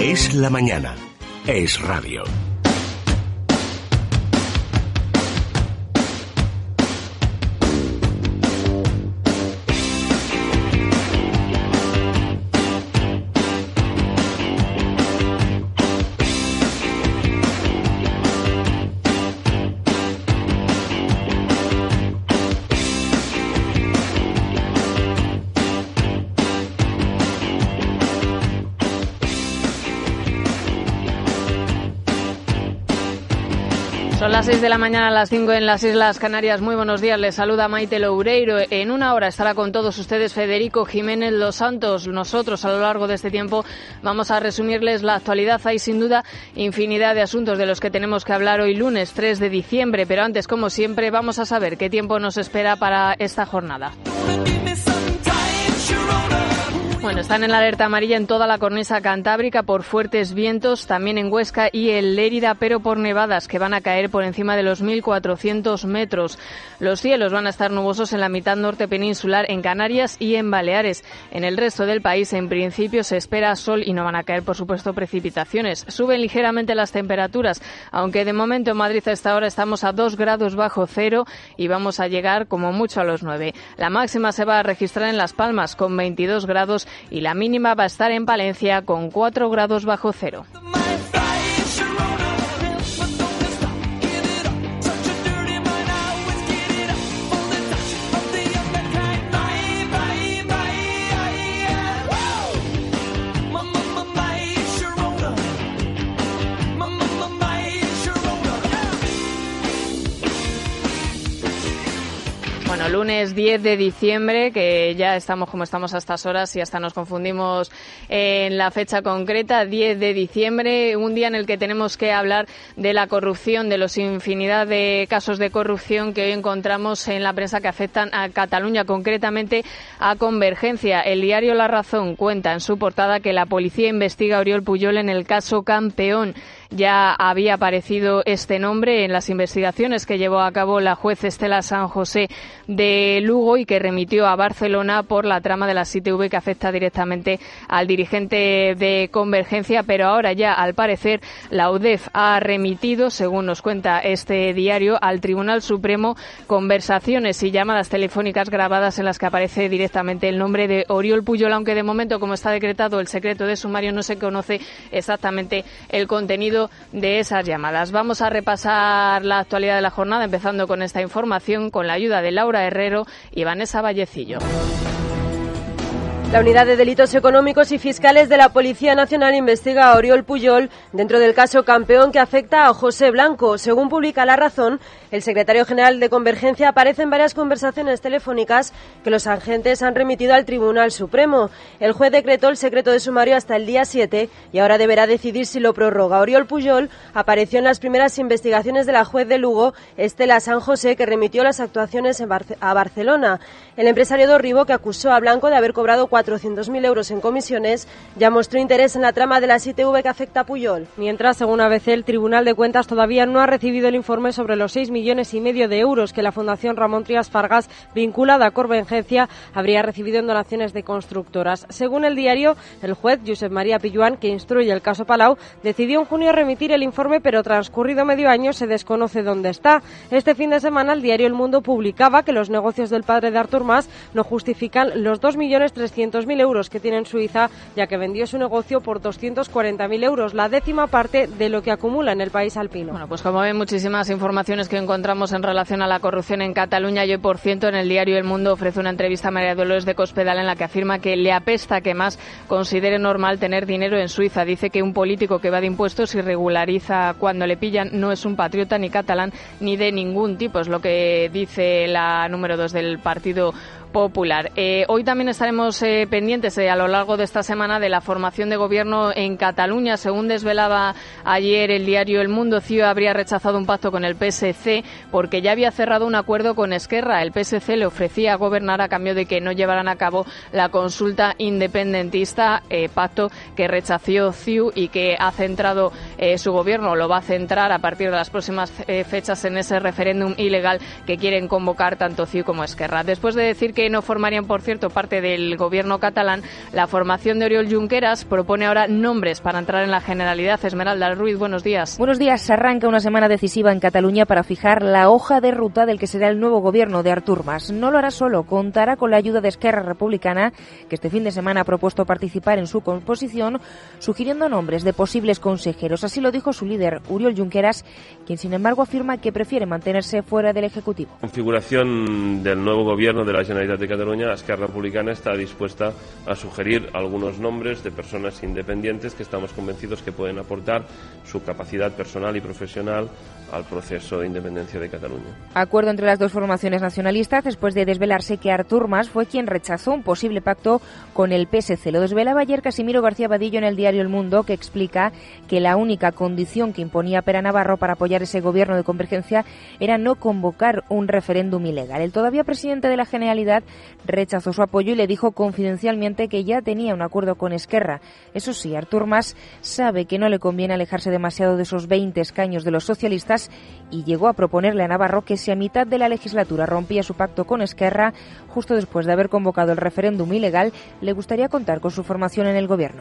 Es la mañana. Es radio. Son las 6 de la mañana, a las 5 en las Islas Canarias. Muy buenos días, les saluda Maite Loureiro. En una hora estará con todos ustedes Federico Jiménez Los Santos. Nosotros, a lo largo de este tiempo, vamos a resumirles la actualidad. Hay, sin duda, infinidad de asuntos de los que tenemos que hablar hoy lunes 3 de diciembre. Pero antes, como siempre, vamos a saber qué tiempo nos espera para esta jornada. Bueno, están en la alerta amarilla en toda la cornisa cantábrica por fuertes vientos, también en Huesca y en Lérida, pero por nevadas que van a caer por encima de los 1.400 metros. Los cielos van a estar nubosos en la mitad norte peninsular, en Canarias y en Baleares. En el resto del país, en principio, se espera sol y no van a caer, por supuesto, precipitaciones. Suben ligeramente las temperaturas, aunque de momento en Madrid a esta hora estamos a 2 grados bajo cero y vamos a llegar como mucho a los 9. La máxima se va a registrar en Las Palmas con 22 grados y la mínima va a estar en Palencia con 4 grados bajo cero. Bueno, lunes 10 de diciembre, que ya estamos como estamos a estas horas y hasta nos confundimos en la fecha concreta, 10 de diciembre, un día en el que tenemos que hablar de la corrupción, de los infinidad de casos de corrupción que hoy encontramos en la prensa que afectan a Cataluña, concretamente a Convergencia. El diario La Razón cuenta en su portada que la policía investiga a Oriol Pujol en el caso Campeón. Ya había aparecido este nombre en las investigaciones que llevó a cabo la juez Estela San José de Lugo y que remitió a Barcelona por la trama de las ITV que afecta directamente al dirigente de Convergencia, pero ahora ya, al parecer, la UDEF ha remitido, según nos cuenta este diario, al Tribunal Supremo conversaciones y llamadas telefónicas grabadas en las que aparece directamente el nombre de Oriol Pujol, aunque de momento, como está decretado el secreto de sumario, no se conoce exactamente el contenido de esas llamadas. Vamos a repasar la actualidad de la jornada, empezando con esta información, con la ayuda de Laura Herrero y Vanessa Vallecillo. La Unidad de Delitos Económicos y Fiscales de la Policía Nacional investiga a Oriol Pujol dentro del caso Campeón que afecta a José Blanco. Según publica La Razón, el secretario general de Convergencia aparece en varias conversaciones telefónicas que los agentes han remitido al Tribunal Supremo. El juez decretó el secreto de sumario hasta el día 7 y ahora deberá decidir si lo prorroga. Oriol Pujol apareció en las primeras investigaciones de la juez de Lugo, Estela San José, que remitió las actuaciones a Barcelona. El empresario de Ribó, que acusó a Blanco de haber cobrado 400.000 euros en comisiones, ya mostró interés en la trama de las ITV que afecta a Pujol. Mientras, según ABC, el Tribunal de Cuentas todavía no ha recibido el informe sobre los 6,5 millones de euros que la Fundación Ramón Trias Fargas, vinculada a Convergencia, habría recibido en donaciones de constructoras. Según el diario, el juez Josep María Pilluan, que instruye el caso Palau, decidió en junio remitir el informe, pero transcurrido medio año se desconoce dónde está. Este fin de semana el diario El Mundo publicaba que los negocios del padre de Artur Mas no justifican los 2.300.000 euros que tiene en Suiza, ya que vendió su negocio por 240.000 euros, la 10ª parte de lo que acumula en el país alpino. Bueno, pues como ven, muchísimas informaciones que encontramos en relación a la corrupción en Cataluña. Y hoy, por cierto, en el diario El Mundo ofrece una entrevista a María Dolores de Cospedal en la que afirma que le apesta que Mas considere normal tener dinero en Suiza. Dice que un político que evade impuestos y regulariza cuando le pillan no es un patriota ni catalán ni de ningún tipo. Es lo que dice la número 2 del Partido Popular. Hoy también estaremos pendientes a lo largo de esta semana de la formación de gobierno en Cataluña. Según desvelaba ayer el diario El Mundo, CiU habría rechazado un pacto con el PSC porque ya había cerrado un acuerdo con Esquerra. El PSC le ofrecía gobernar a cambio de que no llevaran a cabo la consulta independentista, pacto que rechazó CiU y que ha centrado su gobierno, lo va a centrar a partir de las próximas fechas en ese referéndum ilegal que quieren convocar tanto CiU como Esquerra. Después de decir que que no formarían, por cierto, parte del gobierno catalán, la formación de Oriol Junqueras propone ahora nombres para entrar en la Generalidad. Esmeralda Ruiz, buenos días. Buenos días. Arranca una semana decisiva en Cataluña para fijar la hoja de ruta del que será el nuevo gobierno de Artur Mas. No lo hará solo, contará con la ayuda de Esquerra Republicana, que este fin de semana ha propuesto participar en su composición, sugiriendo nombres de posibles consejeros. Así lo dijo su líder, Oriol Junqueras, quien sin embargo afirma que prefiere mantenerse fuera del Ejecutivo. Configuración del nuevo gobierno de la Generalitat de Cataluña, Esquerra Republicana está dispuesta a sugerir algunos nombres de personas independientes que estamos convencidos que pueden aportar su capacidad personal y profesional al proceso de independencia de Cataluña. Acuerdo entre las dos formaciones nacionalistas después de desvelarse que Artur Mas fue quien rechazó un posible pacto con el PSC. Lo desvelaba ayer Casimiro García Badillo en el diario El Mundo, que explica que la única condición que imponía Pere Navarro para apoyar ese gobierno de convergencia era no convocar un referéndum ilegal. El todavía presidente de la Generalidad rechazó su apoyo y le dijo confidencialmente que ya tenía un acuerdo con Esquerra. Eso sí, Artur Mas sabe que no le conviene alejarse demasiado de esos 20 escaños de los socialistas y llegó a proponerle a Navarro que si a mitad de la legislatura rompía su pacto con Esquerra, justo después de haber convocado el referéndum ilegal, le gustaría contar con su formación en el gobierno.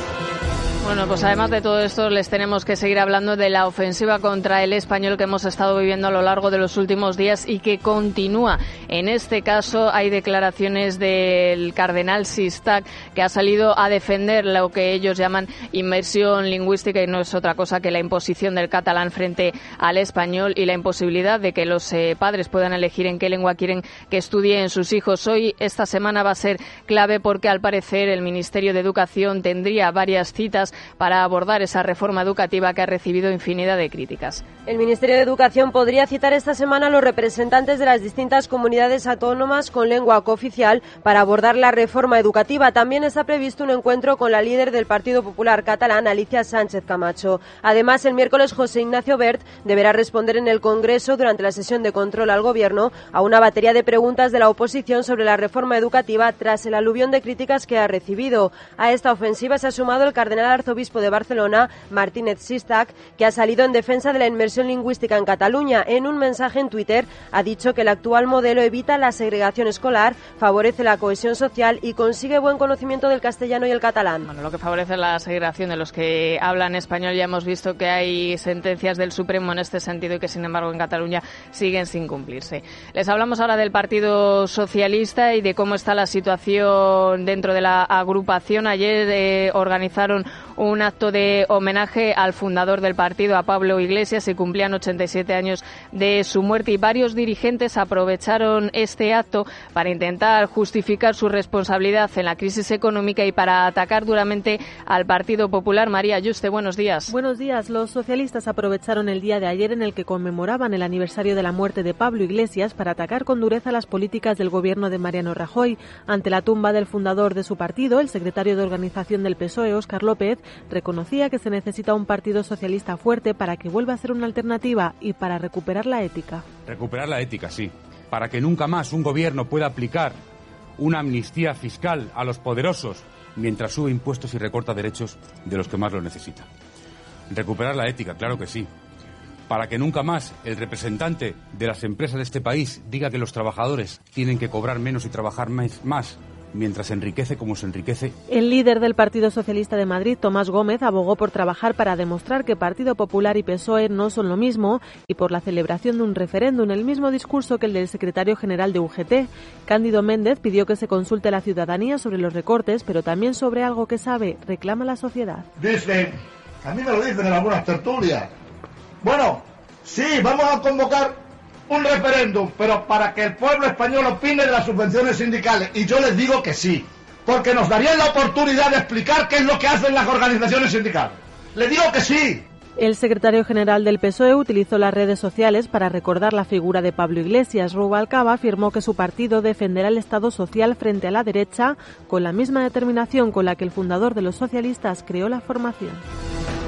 Bueno, pues además de todo esto les tenemos que seguir hablando de la ofensiva contra el Español que hemos estado viviendo a lo largo de los últimos días y que continúa. En este caso hay declaraciones del cardenal Sistach, que ha salido a defender lo que ellos llaman inmersión lingüística, y no es otra cosa que la imposición del catalán frente al español y la imposibilidad de que los padres puedan elegir en qué lengua quieren que estudien sus hijos. Hoy, esta semana, va a ser clave porque al parecer el Ministerio de Educación tendría varias citas para abordar esa reforma educativa que ha recibido infinidad de críticas. El Ministerio de Educación podría citar esta semana a los representantes de las distintas comunidades autónomas con lengua cooficial para abordar la reforma educativa. También está previsto un encuentro con la líder del Partido Popular catalán, Alicia Sánchez Camacho. Además, el miércoles José Ignacio Wert deberá responder en el Congreso durante la sesión de control al Gobierno a una batería de preguntas de la oposición sobre la reforma educativa tras el aluvión de críticas que ha recibido. A esta ofensiva se ha sumado el cardenal arzobispo de Barcelona, Martínez Sistach, que ha salido en defensa de la inmersión lingüística en Cataluña. En un mensaje en Twitter ha dicho que el actual modelo evita la segregación escolar, favorece la cohesión social y consigue buen conocimiento del castellano y el catalán. Bueno, lo que favorece la segregación de los que hablan español, ya hemos visto que hay sentencias del Supremo en este sentido y que, sin embargo, en Cataluña siguen sin cumplirse. Les hablamos ahora del Partido Socialista y de cómo está la situación dentro de la agrupación. Ayer organizaron un acto de homenaje al fundador del partido, a Pablo Iglesias. Se cumplían 87 años de su muerte y varios dirigentes aprovecharon este acto para intentar justificar su responsabilidad en la crisis económica y para atacar duramente al Partido Popular. María Yuste, buenos días. Buenos días. Los socialistas aprovecharon el día de ayer en el que conmemoraban el aniversario de la muerte de Pablo Iglesias para atacar con dureza las políticas del gobierno de Mariano Rajoy. Ante la tumba del fundador de su partido, el secretario de organización del PSOE, Óscar López, reconocía que se necesita un partido socialista fuerte para que vuelva a ser una alternativa y para recuperar la ética. Recuperar la ética, sí. Para que nunca más un gobierno pueda aplicar una amnistía fiscal a los poderosos mientras sube impuestos y recorta derechos de los que más lo necesitan. Recuperar la ética, claro que sí. Para que nunca más el representante de las empresas de este país diga que los trabajadores tienen que cobrar menos y trabajar más mientras se enriquece como se enriquece. El líder del Partido Socialista de Madrid, Tomás Gómez, abogó por trabajar para demostrar que Partido Popular y PSOE no son lo mismo y por la celebración de un referéndum, el mismo discurso que el del secretario general de UGT. Cándido Méndez pidió que se consulte a la ciudadanía sobre los recortes, pero también sobre algo que sabe, reclama la sociedad. Dicen, a mí me lo dicen en algunas tertulias, bueno, sí, vamos a convocar un referéndum, pero para que el pueblo español opine de las subvenciones sindicales. Y yo les digo que sí, porque nos darían la oportunidad de explicar qué es lo que hacen las organizaciones sindicales. Les digo que sí. El secretario general del PSOE utilizó las redes sociales para recordar la figura de Pablo Iglesias. Rubalcaba afirmó que su partido defenderá el Estado social frente a la derecha con la misma determinación con la que el fundador de los socialistas creó la formación.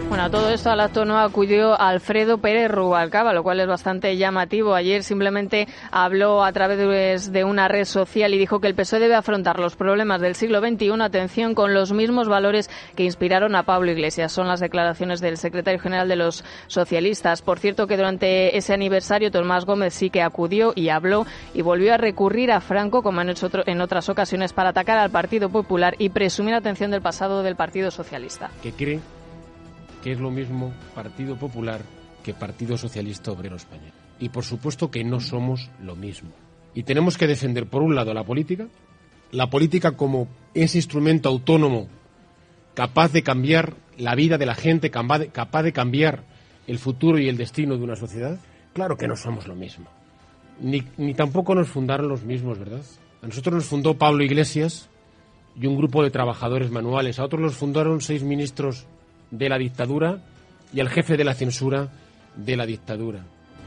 Bueno, a todo esto al acto no acudió Alfredo Pérez Rubalcaba, lo cual es bastante llamativo. Ayer simplemente habló a través de una red social y dijo que el PSOE debe afrontar los problemas del siglo XXI, atención, con los mismos valores que inspiraron a Pablo Iglesias. Son las declaraciones del secretario general de los socialistas. Por cierto, que durante ese aniversario Tomás Gómez sí que acudió y habló y volvió a recurrir a Franco, como han hecho en otras ocasiones, para atacar al Partido Popular y presumir, atención, del pasado del Partido Socialista. ¿Qué cree que es lo mismo Partido Popular que Partido Socialista Obrero Español? Y por supuesto que no somos lo mismo. Y tenemos que defender, por un lado, la política como ese instrumento autónomo capaz de cambiar la vida de la gente, capaz de cambiar el futuro y el destino de una sociedad. Claro que no somos lo mismo. Ni tampoco nos fundaron los mismos, ¿verdad? A nosotros nos fundó Pablo Iglesias y un grupo de trabajadores manuales. A otros los fundaron 6 ministros de la dictadura y el jefe de la censura de la dictadura.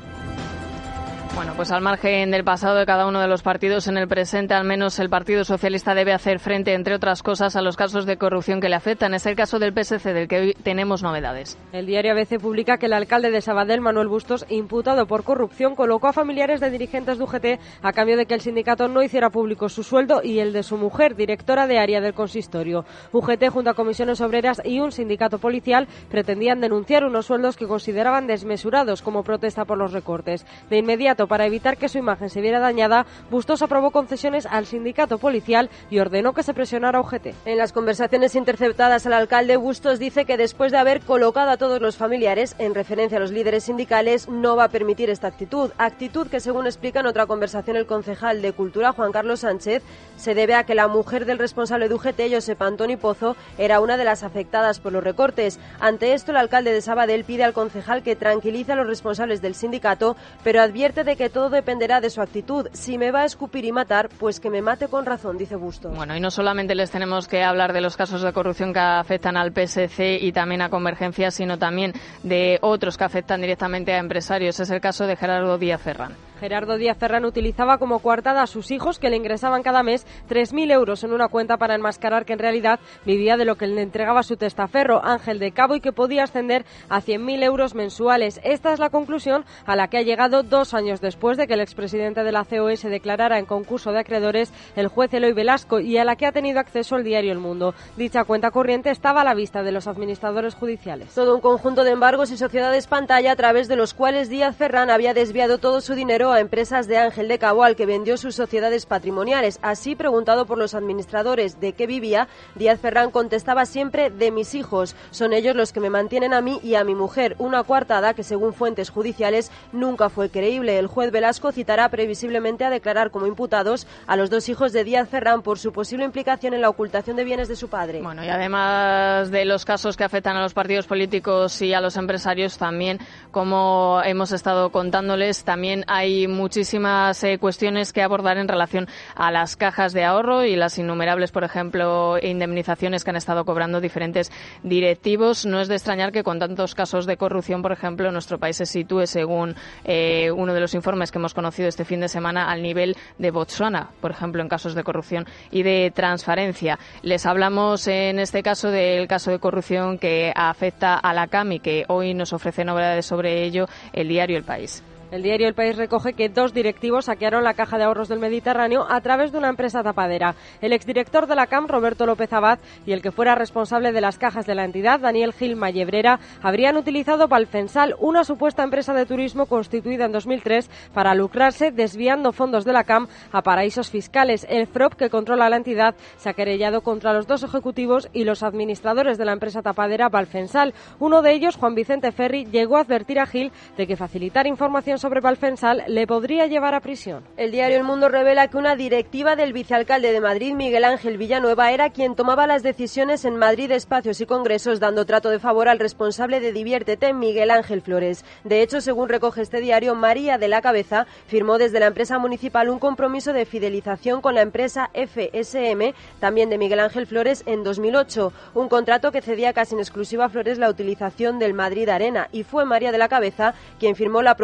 Bueno, pues al margen del pasado de cada uno de los partidos, en el presente al menos el Partido Socialista debe hacer frente, entre otras cosas, a los casos de corrupción que le afectan. Es el caso del PSC, del que hoy tenemos novedades. El diario ABC publica que el alcalde de Sabadell, Manuel Bustos, imputado por corrupción, colocó a familiares de dirigentes de UGT a cambio de que el sindicato no hiciera público su sueldo y el de su mujer, directora de área del consistorio. UGT, junto a comisiones obreras y un sindicato policial, pretendían denunciar unos sueldos que consideraban desmesurados como protesta por los recortes. De inmediato, para evitar que su imagen se viera dañada, Bustos aprobó concesiones al sindicato policial y ordenó que se presionara a UGT. En las conversaciones interceptadas al alcalde, Bustos dice que después de haber colocado a todos los familiares, en referencia a los líderes sindicales, no va a permitir esta actitud que, según explica en otra conversación el concejal de Cultura, Juan Carlos Sánchez, se debe a que la mujer del responsable de UGT, Josep Antoni Pozo, era una de las afectadas por los recortes. Ante esto, el alcalde de Sabadell pide al concejal que tranquilice a los responsables del sindicato, pero advierte de que todo dependerá de su actitud. Si me va a escupir y matar, pues que me mate con razón, dice Bustos. Bueno, y no solamente les tenemos que hablar de los casos de corrupción que afectan al PSC y también a Convergencia, sino también de otros que afectan directamente a empresarios. Es el caso de Gerardo Díaz Ferrán. Gerardo Díaz Ferrán utilizaba como coartada a sus hijos, que le ingresaban cada mes 3.000 euros en una cuenta para enmascarar que en realidad vivía de lo que le entregaba su testaferro, Ángel de Cabo, y que podía ascender a 100.000 euros mensuales. Esta es la conclusión a la que ha llegado 2 años después de que el expresidente de la COE se declarara en concurso de acreedores el juez Eloy Velasco y a la que ha tenido acceso el diario El Mundo. Dicha cuenta corriente estaba a la vista de los administradores judiciales. Todo un conjunto de embargos y sociedades pantalla a través de los cuales Díaz Ferrán había desviado todo su dinero a empresas de Ángel de Cabo, al que vendió sus sociedades patrimoniales. Así, preguntado por los administradores de qué vivía, Díaz Ferrán contestaba siempre: de mis hijos. Son ellos los que me mantienen a mí y a mi mujer. Una coartada que, según fuentes judiciales, nunca fue creíble. El juez Velasco citará previsiblemente a declarar como imputados a los 2 hijos de Díaz Ferrán por su posible implicación en la ocultación de bienes de su padre. Bueno, y además de los casos que afectan a los partidos políticos y a los empresarios, también, como hemos estado contándoles, también hay muchísimas cuestiones que abordar en relación a las cajas de ahorro y las innumerables, por ejemplo, indemnizaciones que han estado cobrando diferentes directivos. No es de extrañar que con tantos casos de corrupción, por ejemplo, nuestro país se sitúe, según uno de los informes que hemos conocido este fin de semana, al nivel de Botsuana, por ejemplo, en casos de corrupción y de transparencia. Les hablamos en este caso del caso de corrupción que afecta a la CAM y que hoy nos ofrece novedades sobre ello el diario El País. El diario El País recoge que 2 directivos saquearon la Caja de Ahorros del Mediterráneo a través de una empresa tapadera. El exdirector de la CAM, Roberto López Abad, y el que fuera responsable de las cajas de la entidad, Daniel Gil Mallebrera, habrían utilizado Valfensal, una supuesta empresa de turismo constituida en 2003 para lucrarse desviando fondos de la CAM a paraísos fiscales. El FROP, que controla la entidad, se ha querellado contra los 2 ejecutivos y los administradores de la empresa tapadera Valfensal. Uno de ellos, Juan Vicente Ferri, llegó a advertir a Gil de que facilitar información sobre Valfensal le podría llevar a prisión. El diario El Mundo revela que una directiva del vicealcalde de Madrid, Miguel Ángel Villanueva, era quien tomaba las decisiones en Madrid Espacios y Congresos, dando trato de favor al responsable de Diviértete, Miguel Ángel Flores. De hecho, según recoge este diario, María de la Cabeza firmó desde la empresa municipal un compromiso de fidelización con la empresa FSM, también de Miguel Ángel Flores, en 2008. Un contrato que cedía casi en exclusiva a Flores la utilización del Madrid Arena, y fue María de la Cabeza quien firmó la propuesta de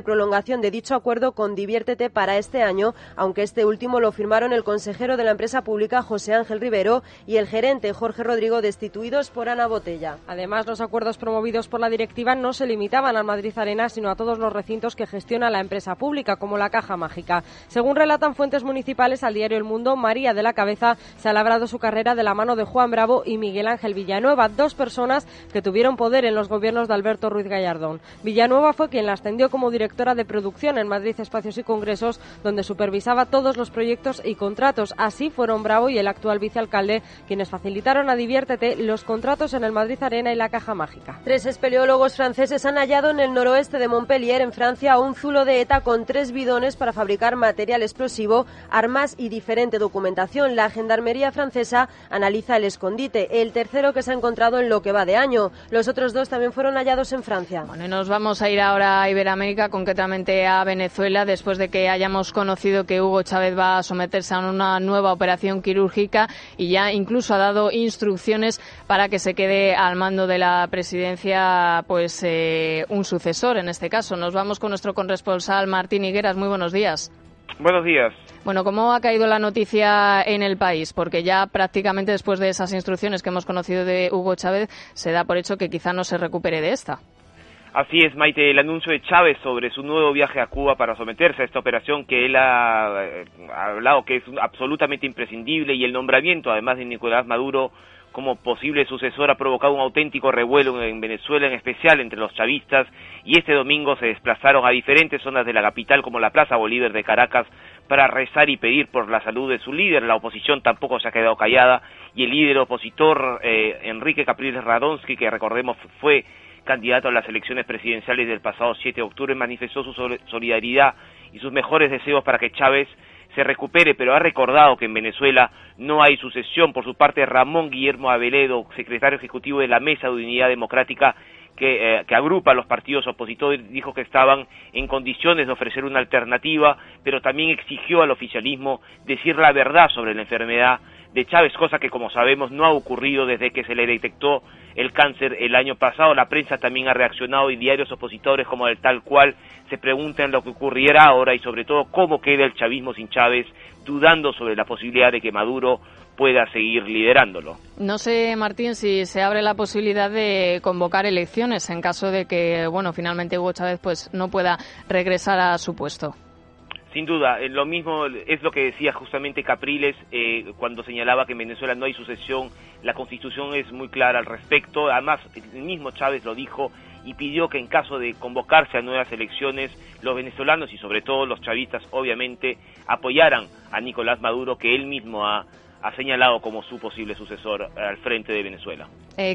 posible prolongación de dicho acuerdo con Diviértete para este año, aunque este último lo firmaron el consejero de la empresa pública José Ángel Rivero y el gerente Jorge Rodrigo, destituidos por Ana Botella. Además, los acuerdos promovidos por la directiva no se limitaban al Madrid Arena, sino a todos los recintos que gestiona la empresa pública, como la Caja Mágica. Según relatan fuentes municipales al diario El Mundo, María de la Cabeza se ha labrado su carrera de la mano de Juan Bravo y Miguel Ángel Villanueva, dos personas que tuvieron poder en los gobiernos de Alberto Ruiz Gallardón. Villanueva fue quien la ascendió como directora de producción en Madrid Espacios y Congresos, donde supervisaba todos los proyectos y contratos. Así fueron Bravo y el actual vicealcalde quienes facilitaron a Diviértete los contratos en el Madrid Arena y la Caja Mágica. 3 espeleólogos franceses han hallado en el noroeste de Montpellier, en Francia, un zulo de ETA con 3 bidones para fabricar material explosivo, armas y diferente documentación. La Gendarmería francesa analiza el escondite, el tercero que se ha encontrado en lo que va de año. Los otros 2 también fueron hallados en Francia. Bueno, y nos vamos a ir ahora a Iberoamérica, concretamente a Venezuela, después de que hayamos conocido que Hugo Chávez va a someterse a una nueva operación quirúrgica y ya incluso ha dado instrucciones para que se quede al mando de la presidencia pues un sucesor en este caso. Nos vamos con nuestro corresponsal Martín Higueras. Muy buenos días. Buenos días. Bueno, ¿cómo ha caído la noticia en el país? Porque ya prácticamente después de esas instrucciones que hemos conocido de Hugo Chávez, se da por hecho que quizá no se recupere de esta. Así es, Maite, el anuncio de Chávez sobre su nuevo viaje a Cuba para someterse a esta operación que él ha hablado que es absolutamente imprescindible, y el nombramiento, además de Nicolás Maduro como posible sucesor, ha provocado un auténtico revuelo en Venezuela, en especial entre los chavistas, y este domingo se desplazaron a diferentes zonas de la capital, como la Plaza Bolívar de Caracas, para rezar y pedir por la salud de su líder. La oposición tampoco se ha quedado callada, y el líder opositor, Enrique Capriles Radonsky, que recordemos fue candidato a las elecciones presidenciales del pasado 7 de octubre, manifestó su solidaridad y sus mejores deseos para que Chávez se recupere, pero ha recordado que en Venezuela no hay sucesión. Por su parte, Ramón Guillermo Aveledo, secretario ejecutivo de la Mesa de Unidad Democrática, que agrupa a los partidos opositores, dijo que estaban en condiciones de ofrecer una alternativa, pero también exigió al oficialismo decir la verdad sobre la enfermedad de Chávez, cosa que, como sabemos, no ha ocurrido desde que se le detectó el cáncer el año pasado. La prensa también ha reaccionado y diarios opositores como el Tal Cual se preguntan lo que ocurrirá ahora y sobre todo cómo queda el chavismo sin Chávez, dudando sobre la posibilidad de que Maduro pueda seguir liderándolo. No sé, Martín, si se abre la posibilidad de convocar elecciones en caso de que, bueno, finalmente Hugo Chávez pues no pueda regresar a su puesto. Sin duda, lo mismo es lo que decía justamente Capriles cuando señalaba que en Venezuela no hay sucesión. La Constitución es muy clara al respecto. Además, el mismo Chávez lo dijo y pidió que en caso de convocarse a nuevas elecciones, los venezolanos y sobre todo los chavistas, obviamente, apoyaran a Nicolás Maduro, que él mismo ha señalado como su posible sucesor al frente de Venezuela.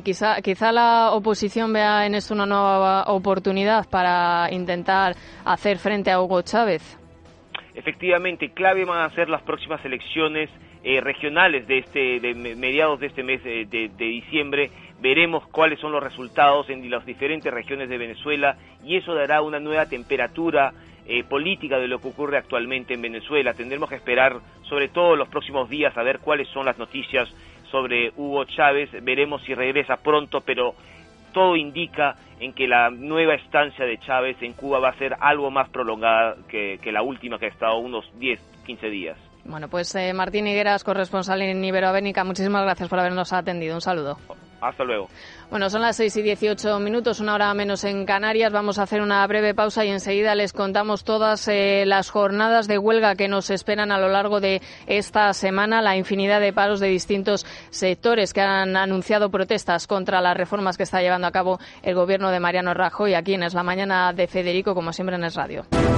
Quizá la oposición vea en esto una nueva oportunidad para intentar hacer frente a Hugo Chávez. Efectivamente, clave van a ser las próximas elecciones regionales de mediados de este mes de diciembre. Veremos cuáles son los resultados en las diferentes regiones de Venezuela y eso dará una nueva temperatura política de lo que ocurre actualmente en Venezuela. Tendremos que esperar, sobre todo los próximos días, a ver cuáles son las noticias sobre Hugo Chávez. Veremos si regresa pronto, pero todo indica en que la nueva estancia de Chávez en Cuba va a ser algo más prolongada que la última, que ha estado unos 10, 15 días. Bueno, pues Martín Higueras, corresponsal en Iberoamérica, muchísimas gracias por habernos atendido. Un saludo. Hasta luego. Bueno, son las 6:18, una hora menos en Canarias. Vamos a hacer una breve pausa y enseguida les contamos todas las jornadas de huelga que nos esperan a lo largo de esta semana, la infinidad de paros de distintos sectores que han anunciado protestas contra las reformas que está llevando a cabo el gobierno de Mariano Rajoy. Aquí en Es la Mañana de Federico, como siempre en Es Radio.